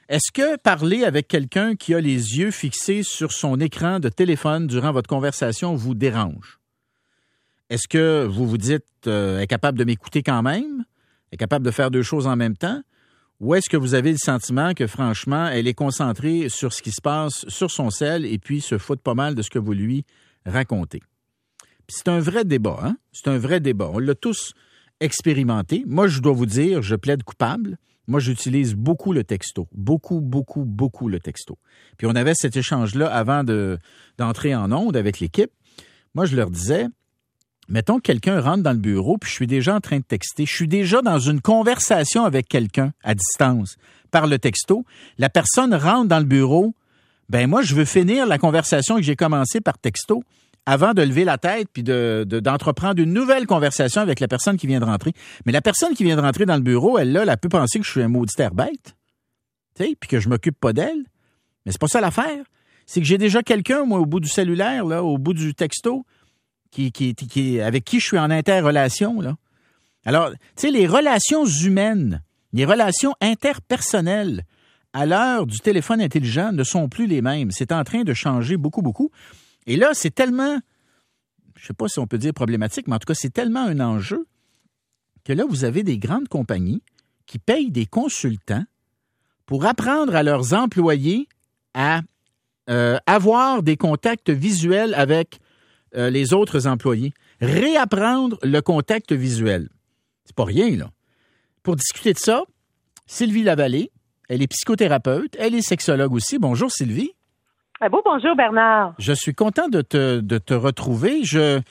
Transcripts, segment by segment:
Est-ce que parler avec quelqu'un qui a les yeux fixés sur son écran de téléphone durant votre conversation vous dérange? Est-ce que vous vous dites est capable de m'écouter quand même? Est capable de faire deux choses en même temps? Ou est-ce que vous avez le sentiment que, franchement, elle est concentrée sur ce qui se passe sur son cell et puis se fout pas mal de ce que vous lui racontez? Puis c'est un vrai débat, hein? C'est un vrai débat. On l'a tous expérimenté. Moi, je dois vous dire, je plaide coupable. Moi, j'utilise beaucoup le texto. Beaucoup le texto. Puis on avait cet échange-là avant d'entrer en onde avec l'équipe. Moi, je leur disais, mettons que quelqu'un rentre dans le bureau, puis je suis déjà en train de texter. Je suis déjà dans une conversation avec quelqu'un à distance par le texto. La personne rentre dans le bureau. Ben moi, je veux finir la conversation que j'ai commencée par texto avant de lever la tête puis d'entreprendre une nouvelle conversation avec la personne qui vient de rentrer. Mais la personne qui vient de rentrer dans le bureau, elle peut penser que je suis un maudit air bête, tu sais, puis que je m'occupe pas d'elle. Mais c'est pas ça l'affaire. C'est que j'ai déjà quelqu'un, moi, au bout du cellulaire, là, au bout du texto, avec qui je suis en interrelation, là. Alors, tu sais, les relations humaines, les relations interpersonnelles, à l'heure du téléphone intelligent, ne sont plus les mêmes. C'est en train de changer beaucoup. Et là, c'est tellement, je ne sais pas si on peut dire problématique, mais en tout cas, c'est tellement un enjeu que là, vous avez des grandes compagnies qui payent des consultants pour apprendre à leurs employés à avoir des contacts visuels avec les autres employés. Réapprendre le contact visuel. C'est pas rien, là. Pour discuter de ça, Sylvie Lavallée, elle est psychothérapeute, elle est sexologue aussi. Bonjour, Sylvie. Bonjour Bernard. Je suis content de te retrouver.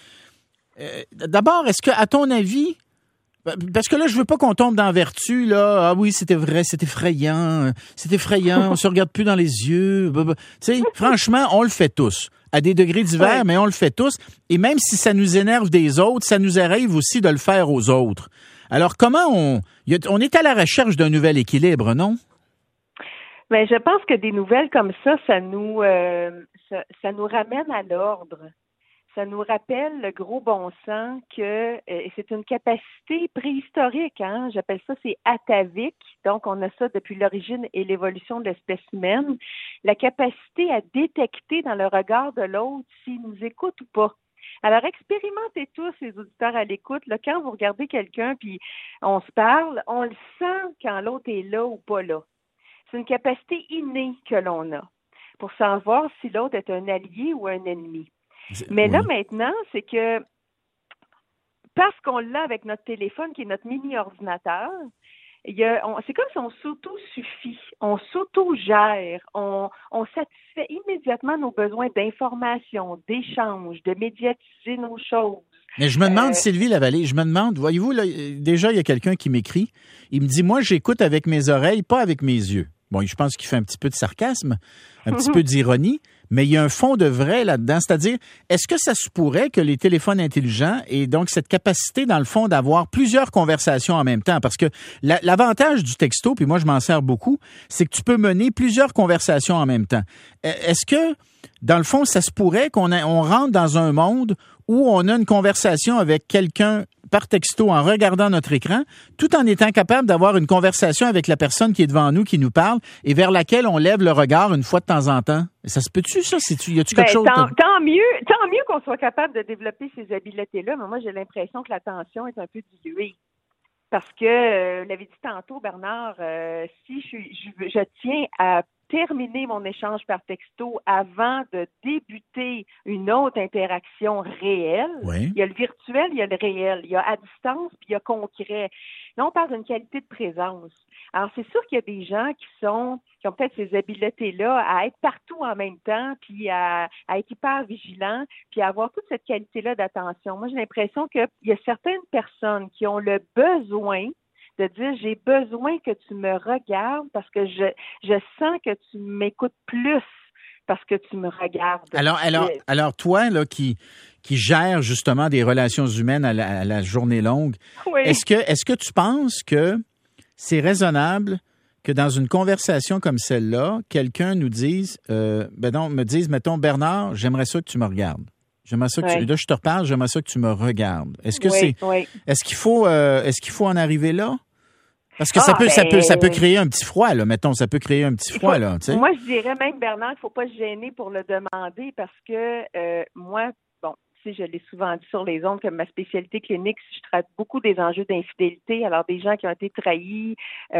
D'abord, est-ce que, à ton avis, parce que là, je veux pas qu'on tombe dans la vertu, là. Ah oui, c'était vrai, c'est effrayant, on se regarde plus dans les yeux. Tu sais, franchement, on le fait tous. À des degrés divers, mais on le fait tous. Et même si ça nous énerve des autres, ça nous arrive aussi de le faire aux autres. Alors, comment on est à la recherche d'un nouvel équilibre, non? Mais je pense que des nouvelles comme ça nous ramène à l'ordre. Ça nous rappelle le gros bon sens que c'est une capacité préhistorique, hein. J'appelle ça, c'est atavique. Donc, on a ça depuis l'origine et l'évolution de l'espèce humaine. La capacité à détecter dans le regard de l'autre s'il nous écoute ou pas. Alors, expérimentez tous, les auditeurs à l'écoute. Là, quand vous regardez quelqu'un puis on se parle, on le sent quand l'autre est là ou pas là. C'est une capacité innée que l'on a pour savoir si l'autre est un allié ou un ennemi. Mais là, maintenant, c'est que parce qu'on l'a avec notre téléphone, qui est notre mini-ordinateur, c'est comme si on s'auto-suffit, on s'auto-gère, on satisfait immédiatement nos besoins d'information, d'échange, de médiatiser nos choses. Mais je me demande, Sylvie Lavallée, voyez-vous, là, déjà, il y a quelqu'un qui m'écrit, il me dit, moi, j'écoute avec mes oreilles, pas avec mes yeux. Bon, je pense qu'il fait un petit peu de sarcasme, un petit peu d'ironie, mais il y a un fond de vrai là-dedans. C'est-à-dire, est-ce que ça se pourrait que les téléphones intelligents aient donc cette capacité, dans le fond, d'avoir plusieurs conversations en même temps? Parce que l'avantage du texto, puis moi, je m'en sers beaucoup, c'est que tu peux mener plusieurs conversations en même temps. Est-ce que, dans le fond, ça se pourrait qu'on rentre dans un monde où on a une conversation avec quelqu'un par texto en regardant notre écran, tout en étant capable d'avoir une conversation avec la personne qui est devant nous, qui nous parle, et vers laquelle on lève le regard une fois de temps en temps? Ça se peut-tu, ça? Y a-tu quelque chose? Tant mieux qu'on soit capable de développer ces habiletés-là, mais moi, j'ai l'impression que l'attention est un peu diluée. Parce que, l'avait dit tantôt, Bernard, si je tiens à terminer mon échange par texto avant de débuter une autre interaction réelle. Oui. Il y a le virtuel, il y a le réel. Il y a à distance, puis il y a concret. Là, on parle d'une qualité de présence. Alors, c'est sûr qu'il y a des gens qui ont peut-être ces habiletés-là à être partout en même temps, puis à être hyper vigilants, puis à avoir toute cette qualité-là d'attention. Moi, j'ai l'impression qu'il y a certaines personnes qui ont le besoin de dire j'ai besoin que tu me regardes parce que je sens que tu m'écoutes plus parce que tu me regardes. Alors toi là qui gère justement des relations humaines à la journée longue, oui. Est-ce que tu penses que c'est raisonnable que dans une conversation comme celle-là, quelqu'un nous dise mettons Bernard, j'aimerais ça que tu me regardes. J'aimerais ça que là je te reparle, j'aimerais ça que tu me regardes. Est-ce que est-ce qu'il faut en arriver là? Parce que ça peut créer un petit froid, là, mettons, ça peut créer un petit froid, là, tu sais. Moi, je dirais même, Bernard, il ne faut pas se gêner pour le demander parce que moi, bon, tu sais, je l'ai souvent dit sur les ondes, comme ma spécialité clinique, je traite beaucoup des enjeux d'infidélité. Alors, des gens qui ont été trahis,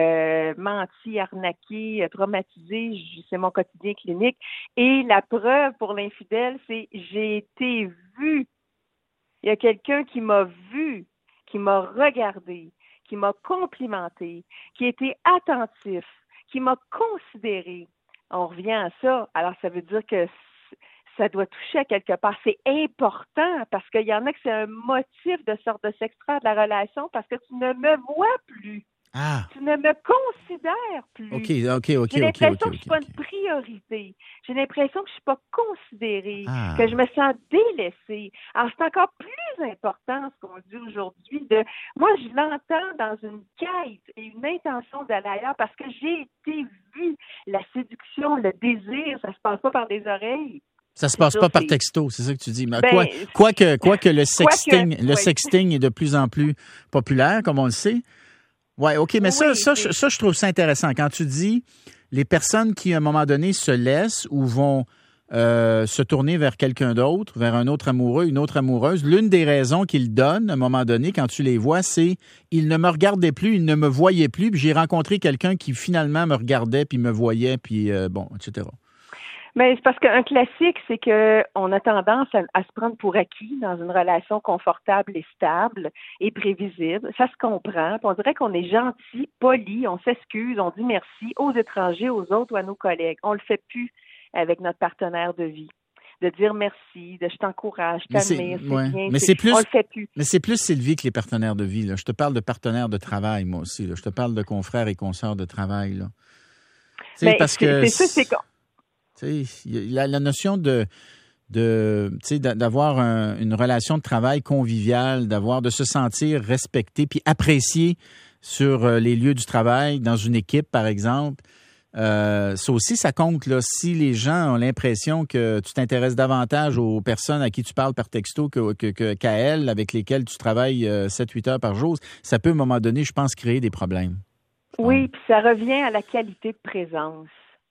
mentis, arnaqués, traumatisés, c'est mon quotidien clinique. Et la preuve pour l'infidèle, c'est j'ai été vue. Il y a quelqu'un qui m'a vue, qui m'a regardé, qui m'a complimenté, qui a été attentif, qui m'a considéré. On revient à ça. Alors, ça veut dire que ça doit toucher à quelque part. C'est important parce qu'il y en a que c'est un motif de sorte de s'extraire de la relation parce que tu ne me vois plus. Ah. Tu ne me considères plus. OK. J'ai l'impression que je ne suis pas une priorité. J'ai l'impression que je ne suis pas considérée, que je me sens délaissée. Alors, c'est encore plus important ce qu'on dit aujourd'hui. Moi, je l'entends dans une quête et une intention d'aller ailleurs parce que j'ai été vue. La séduction, le désir, ça se passe pas par des oreilles. Ça se passe pas par texto, c'est ça que tu dis. Quoique le sexting est de plus en plus populaire, comme on le sait. Ouais, OK, mais ça, je trouve ça intéressant. Quand tu dis les personnes qui, à un moment donné, se laissent ou vont se tourner vers quelqu'un d'autre, vers un autre amoureux, une autre amoureuse, l'une des raisons qu'ils donnent, à un moment donné, quand tu les vois, c'est « ils ne me regardaient plus, ils ne me voyaient plus, puis j'ai rencontré quelqu'un qui finalement me regardait, puis me voyait, puis etc. » Mais c'est parce qu'un classique, c'est qu'on a tendance à se prendre pour acquis dans une relation confortable et stable et prévisible. Ça se comprend. Puis on dirait qu'on est gentil, poli, on s'excuse, on dit merci aux étrangers, aux autres ou à nos collègues. On le fait plus avec notre partenaire de vie. De dire merci, de je t'encourage, je t'admire, c'est bien. Mais c'est plus, on le fait plus. Mais c'est plus, Sylvie, que les partenaires de vie. Là. Je te parle de partenaires de travail, moi aussi. Là. Je te parle de confrères et consoeurs de travail. Là. Mais parce que c'est ça, c'est quoi? La notion d'avoir une relation de travail conviviale, de se sentir respecté puis apprécié sur les lieux du travail, dans une équipe, par exemple, ça aussi, ça compte. Là. Si les gens ont l'impression que tu t'intéresses davantage aux personnes à qui tu parles par texto qu'à elles, avec lesquelles tu travailles 7-8 heures par jour, ça peut, à un moment donné, je pense, créer des problèmes. Oui, puis ça revient à la qualité de présence.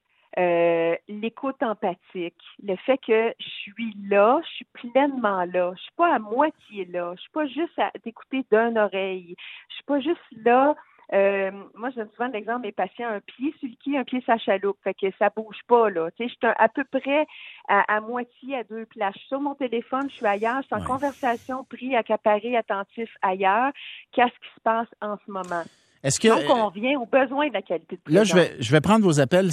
L'écoute empathique, le fait que je suis là, je suis pleinement là, je suis pas à moitié là, je suis pas juste à t'écouter d'une oreille, je suis pas juste là. Moi, je donne souvent l'exemple mes patients, un pied sur le quai, un pied sur la chaloupe, fait que ça bouge pas là. Tu sais, je suis à peu près à moitié à deux places. Je suis sur mon téléphone, je suis ailleurs, je suis en conversation, pris, accaparé, attentif ailleurs. Qu'est-ce qui se passe en ce moment? Donc, on revient aux besoins de la qualité de présence. Là, je vais prendre vos appels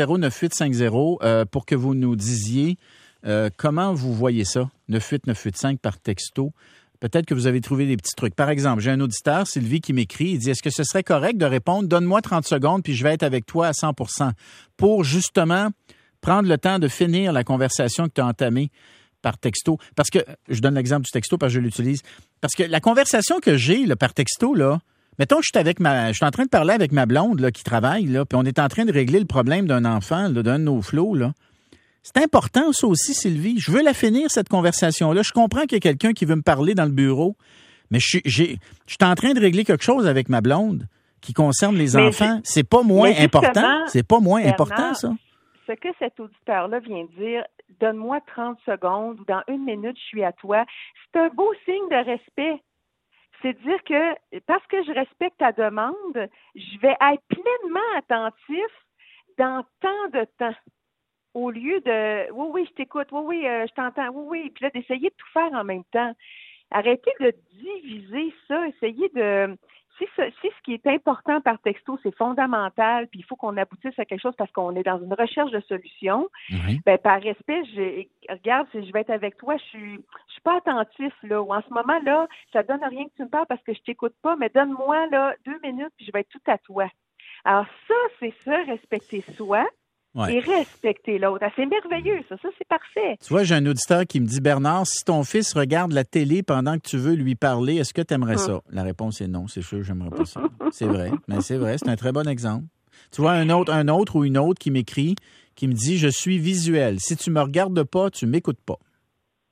790-9850 pour que vous nous disiez comment vous voyez ça, 98985 par texto. Peut-être que vous avez trouvé des petits trucs. Par exemple, j'ai un auditeur, Sylvie, qui m'écrit, il dit « Est-ce que ce serait correct de répondre « Donne-moi 30 secondes, puis je vais être avec toi à 100%, pour justement prendre le temps de finir la conversation que tu as entamée par texto. » Parce que, je donne l'exemple du texto parce que je l'utilise. Parce que la conversation que j'ai là, par texto, là, mettons que je suis en train de parler avec ma blonde là, qui travaille, là, puis on est en train de régler le problème d'un enfant, là, d'un de nos flots, là. C'est important, ça aussi, Sylvie. Je veux la finir, cette conversation-là. Je comprends qu'il y a quelqu'un qui veut me parler dans le bureau, mais je suis en train de régler quelque chose avec ma blonde qui concerne les enfants. C'est pas moins important. C'est pas moins important, ça. Ce que cet auditeur-là vient de dire, donne-moi 30 secondes ou dans 1 minute, je suis à toi, c'est un beau signe de respect. C'est dire que parce que je respecte ta demande, je vais être pleinement attentif dans tant de temps. Au lieu de « oui, je t'écoute, oui, je t'entends, oui », puis là, d'essayer de tout faire en même temps. Arrêtez de diviser ça, essayez de... Si ce qui est important par texto, c'est fondamental, puis il faut qu'on aboutisse à quelque chose parce qu'on est dans une recherche de solution, ben par respect, regarde, si je vais être avec toi, je suis pas attentif, là, ou en ce moment, là, ça donne rien que tu me parles parce que je t'écoute pas, mais donne-moi, là, 2 minutes, puis je vais être tout à toi. Alors ça, c'est ça, respecter soi. Et respecter l'autre. Ah, c'est merveilleux, ça. Ça, c'est parfait. Tu vois, j'ai un auditeur qui me dit, Bernard, si ton fils regarde la télé pendant que tu veux lui parler, est-ce que tu aimerais ça? La réponse est non, c'est sûr, j'aimerais pas ça. C'est vrai, mais c'est vrai, c'est un très bon exemple. Tu vois, un autre ou une autre qui m'écrit, qui me dit, je suis visuel. Si tu me regardes pas, tu m'écoutes pas.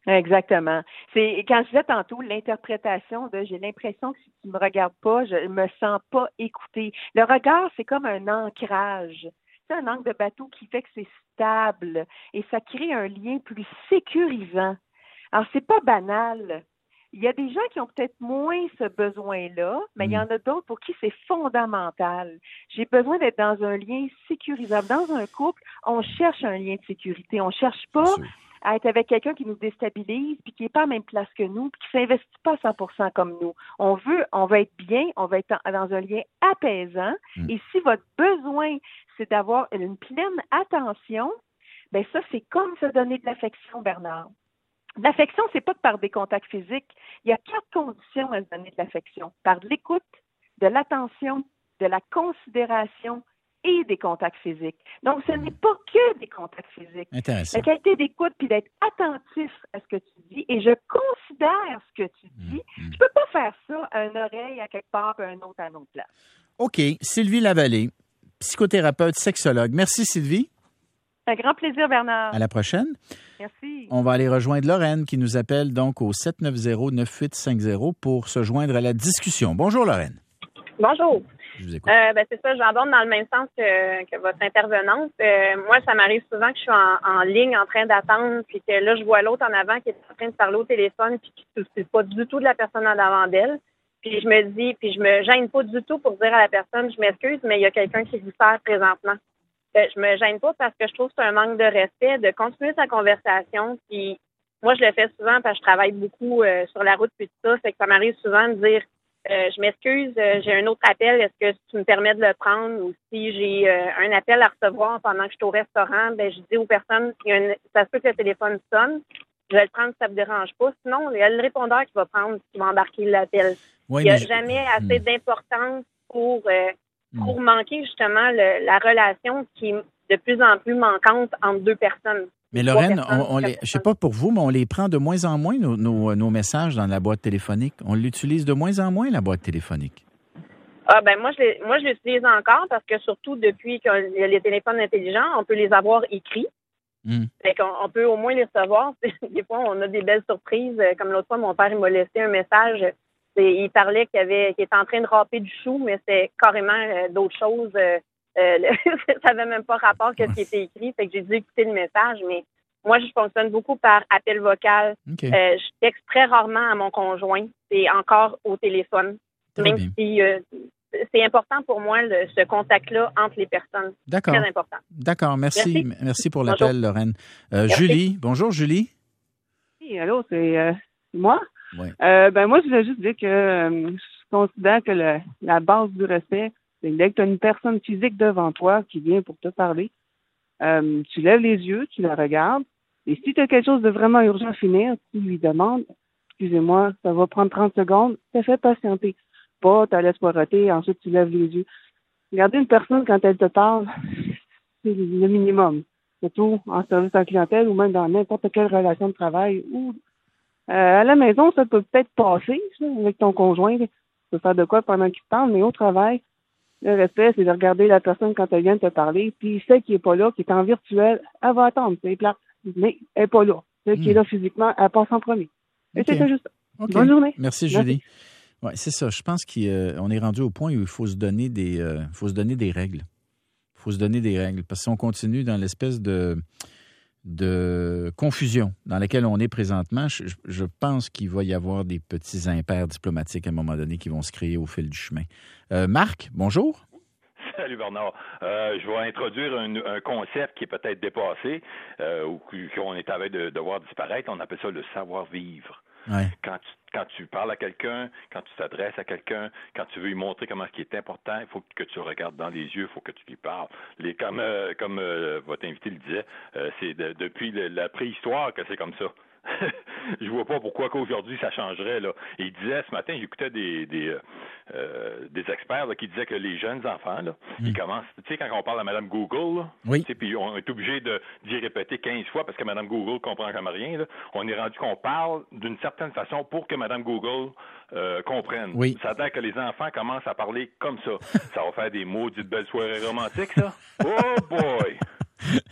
Exactement. C'est quand je disais tantôt l'interprétation de j'ai l'impression que si tu me regardes pas, je me sens pas écoutée. Le regard, c'est comme un ancrage. C'est un angle de bateau qui fait que c'est stable et ça crée un lien plus sécurisant. Alors, c'est pas banal. Il y a des gens qui ont peut-être moins ce besoin-là, mais il y en a d'autres pour qui c'est fondamental. J'ai besoin d'être dans un lien sécurisable. Dans un couple, on cherche un lien de sécurité. On cherche pas à être avec quelqu'un qui nous déstabilise, puis qui n'est pas à la même place que nous, puis qui ne s'investit pas à 100% comme nous. On veut être bien, on va être dans un lien apaisant, et si votre besoin, c'est d'avoir une pleine attention, bien ça, c'est comme se donner de l'affection, Bernard. L'affection, c'est pas que par des contacts physiques. Il y a 4 conditions à se donner de l'affection. Par de l'écoute, de l'attention, de la considération et des contacts physiques. Donc, ce n'est pas que des contacts physiques. Intéressant. La qualité d'écoute puis d'être attentif à ce que tu dis et je considère ce que tu dis. Je peux pas faire ça à une oreille à quelque part et un autre à une autre place. OK. Sylvie Lavallée, psychothérapeute, sexologue. Merci, Sylvie. Un grand plaisir, Bernard. À la prochaine. Merci. On va aller rejoindre Lorraine qui nous appelle donc au 790-9850 pour se joindre à la discussion. Bonjour, Lorraine. Bonjour. Je vous écoute. C'est ça, j'aborde dans le même sens que votre intervenante. Moi, ça m'arrive souvent que je suis en ligne en train d'attendre, puis que là, je vois l'autre en avant qui est en train de parler au téléphone, puis qui ne s'occupe pas du tout de la personne en avant d'elle. Puis je me dis, puis je me gêne pas du tout pour dire à la personne, je m'excuse, mais il y a quelqu'un qui vous sert présentement. Je me gêne pas parce que je trouve que c'est un manque de respect de continuer sa conversation. Puis moi, je le fais souvent parce que je travaille beaucoup sur la route puis tout ça. Fait que ça m'arrive souvent de dire je m'excuse, j'ai un autre appel, est-ce que tu me permets de le prendre? Ou si j'ai un appel à recevoir pendant que je suis au restaurant, ben je dis aux personnes ça se peut que le téléphone sonne, je vais le prendre si ça ne me dérange pas. Sinon, il y a le répondeur qui va prendre, qui va embarquer l'appel. Oui, il n'y a jamais assez d'importance pour manquer justement la relation qui est de plus en plus manquante entre deux personnes. Mais Lorraine, je ne sais pas pour vous, mais on les prend de moins en moins, nos messages dans la boîte téléphonique. On l'utilise de moins en moins, la boîte téléphonique. Moi, je l'utilise encore parce que surtout depuis qu'il y a les téléphones intelligents, on peut les avoir écrits. Fait qu'on peut au moins les recevoir. Des fois, on a des belles surprises. Comme l'autre fois, mon père il m'a laissé un message. Il parlait qu'il était en train de râper du chou, mais c'était carrément d'autres choses. Ça n'avait même pas rapport à ce qui était écrit. Fait que j'ai dû écouter le message. Mais moi, je fonctionne beaucoup par appel vocal. Okay. Je texte très rarement à mon conjoint. C'est encore au téléphone. Très même bien. si c'est important pour moi, ce contact-là entre les personnes. D'accord. Très important. D'accord. Merci. Merci pour l'appel, Bonjour. Lorraine. Julie. Bonjour, Julie. Oui, allô, c'est moi. Oui. Moi, je voulais juste dire que je considère que la base du respect, c'est dès que tu as une personne physique devant toi qui vient pour te parler, tu lèves les yeux, tu la regardes, et si tu as quelque chose de vraiment urgent à finir, tu lui demandes, excusez-moi, ça va prendre 30 secondes, ça fait patienter. Pas, tu la laisses poireauter, ensuite tu lèves les yeux. Regarder une personne quand elle te parle, c'est le minimum. Surtout en service à la clientèle ou même dans n'importe quelle relation de travail ou à la maison, ça peut peut-être passer ça, avec ton conjoint. Tu peux faire de quoi pendant qu'il te parle, mais au travail, le respect, c'est de regarder la personne quand elle vient de te parler. Puis celle qui n'est pas là, qui est en virtuel, elle va attendre, c'est plate. Mais elle n'est pas là. Celle qui est là physiquement, elle passe en premier. Et c'est juste ça. Okay. Bonne journée. Merci, Julie. Ouais, c'est ça. Je pense qu'on est rendu au point où il faut se donner des règles. Il faut se donner des règles. Parce que si on continue dans l'espèce de confusion dans laquelle on est présentement, je pense qu'il va y avoir des petits impairs diplomatiques à un moment donné qui vont se créer au fil du chemin. Marc, bonjour. Salut Bernard. Je vais introduire un concept qui est peut-être dépassé ou qu'on est à veille de voir disparaître. On appelle ça le savoir-vivre. Ouais. Quand tu parles à quelqu'un, quand tu t'adresses à quelqu'un, quand tu veux lui montrer comment ce qui est important, il faut que tu le regardes dans les yeux, il faut que tu lui parles. Comme votre invité le disait, c'est depuis la préhistoire que c'est comme ça. Je vois pas pourquoi qu'aujourd'hui ça changerait là. Et il disait ce matin, j'écoutais des experts là, qui disaient que les jeunes enfants là, ils commencent, tu sais quand on parle à Madame Google, là, oui. Puis on est obligé d'y répéter 15 fois parce que Madame Google comprend jamais rien là. On est rendu qu'on parle d'une certaine façon pour que Madame Google comprenne. Oui. Ça a l'air que les enfants commencent à parler comme ça. Ça va faire des maudites belles soirées romantiques ça. Oh boy.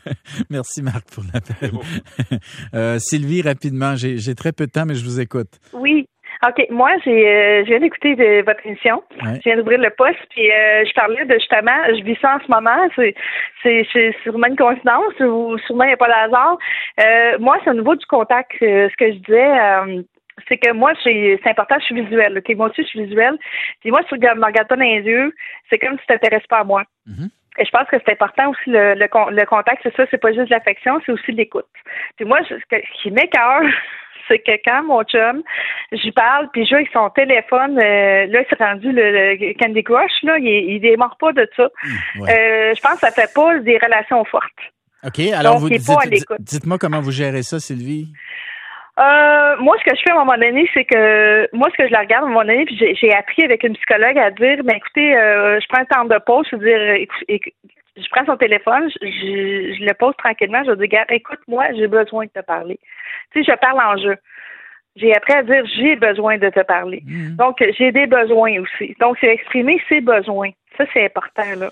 Merci, Marc, pour l'appel. Sylvie, rapidement, j'ai très peu de temps, mais je vous écoute. Oui. OK. Moi, je viens d'écouter votre émission. Ouais. Je viens d'ouvrir le poste, puis je parlais de justement, je vis ça en ce moment. C'est sûrement une coïncidence ou sûrement il n'y a pas de hasard. Moi, c'est au niveau du contact. Ce que je disais, c'est que moi, c'est important, je suis visuelle. OK? Moi aussi, je suis visuelle. Puis moi, si tu ne me regardes pas dans les yeux, c'est comme si tu t'intéresses pas à moi. Mm-hmm. Et je pense que c'est important aussi le contact, c'est ça, c'est pas juste l'affection, c'est aussi l'écoute. Puis moi, ce qui m'écoeure, c'est que quand mon chum, j'y parle, puis je joue avec son téléphone, là, c'est rendu le Candy Crush, là, il démarre pas de ça. Ouais. Je pense que ça fait pas des relations fortes. OK, alors donc, dites-moi comment vous gérez ça, Sylvie. Moi, ce que je fais à un moment donné, c'est que moi, ce que je la regarde à un moment donné, puis j'ai appris avec une psychologue à dire, ben écoutez, je prends un temps de pause, je veux dire, je prends son téléphone, je le pose tranquillement, je dis, regarde, écoute-moi, j'ai besoin de te parler. Tu sais, je parle en jeu. J'ai appris à dire, j'ai besoin de te parler. Mmh. Donc, j'ai des besoins aussi. Donc, c'est exprimer ses besoins. Ça, c'est important, là.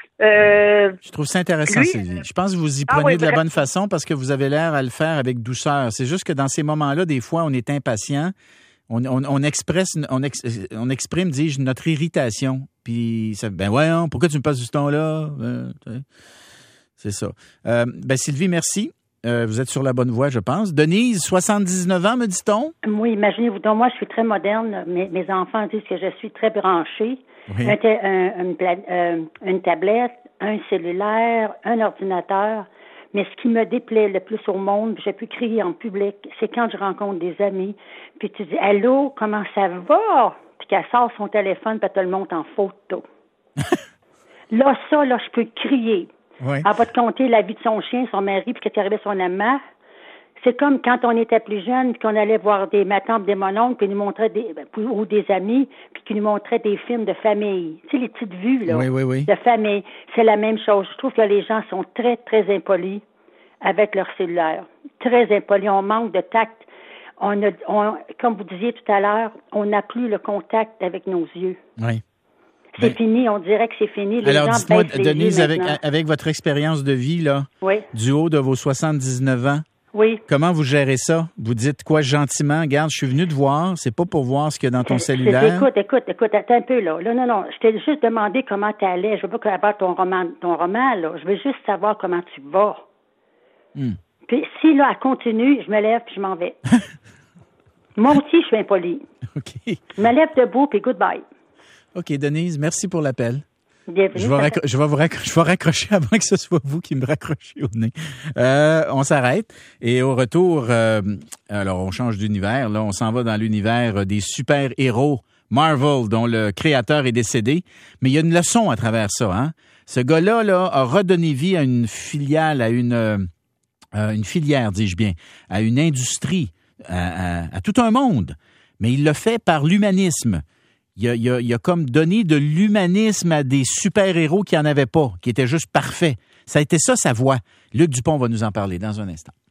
Je trouve ça intéressant, Sylvie. Je pense que vous y prenez de la bonne façon parce que vous avez l'air à le faire avec douceur. C'est juste que dans ces moments-là, des fois, on est impatient. On exprime, dis-je, notre irritation. Puis, ben voyons, pourquoi tu me passes du temps-là? C'est ça. Sylvie, merci. Vous êtes sur la bonne voie, je pense. Denise, 79 ans, me dit-on? Oui, imaginez-vous donc, moi, je suis très moderne. Mes enfants disent que je suis très branchée. Oui. Une tablette, un cellulaire, un ordinateur. Mais ce qui me déplaît le plus au monde, je peux crier en public, c'est quand je rencontre des amis, puis tu dis « Allô, comment ça va? » Puis qu'elle sort son téléphone, puis elle te le montre en photo. Là, je peux crier. Oui. Elle va te conter la vie de son chien, son mari, puis qu'est-ce qui arrivait son amant. C'est comme quand on était plus jeune, puis qu'on allait voir ma tante, des mononcles, puis nous montrait ou des amis, puis qui nous montraient des films de famille. Tu sais, les petites vues, là, oui. de famille. C'est la même chose. Je trouve que les gens sont très, très impolis avec leur cellulaire. Très impolis. On manque de tact. Comme vous disiez tout à l'heure, on n'a plus le contact avec nos yeux. Oui. C'est fini, on dirait que c'est fini. Les alors, gens dites-moi, baissent les Denise, yeux avec votre expérience de vie, là, du haut de vos 79 ans, oui. Comment vous gérez ça? Vous dites quoi gentiment? Regarde, je suis venu te voir, c'est pas pour voir ce qu'il y a dans ton cellulaire. Écoute, attends un peu, là. Non, je t'ai juste demandé comment t'allais. Je veux pas avoir ton roman, là. Je veux juste savoir comment tu vas. Puis si, là, elle continue, je me lève puis je m'en vais. Moi aussi, je suis impolie. OK. Je me lève debout puis goodbye. OK, Denise, merci pour l'appel. Bienvenue. Je vais raccrocher avant que ce soit vous qui me raccrochiez au nez. On s'arrête et au retour, alors on change d'univers. Là, on s'en va dans l'univers des super-héros Marvel, dont le créateur est décédé. Mais il y a une leçon à travers ça. Hein? Ce gars-là a redonné vie à une filiale, à une filière, dis-je bien, à une industrie, à tout un monde. Mais il l'a fait par l'humanisme. Il a comme donné de l'humanisme à des super-héros qui n'en avaient pas, qui étaient juste parfaits. Ça a été ça, sa voix. Luc Dupont va nous en parler dans un instant.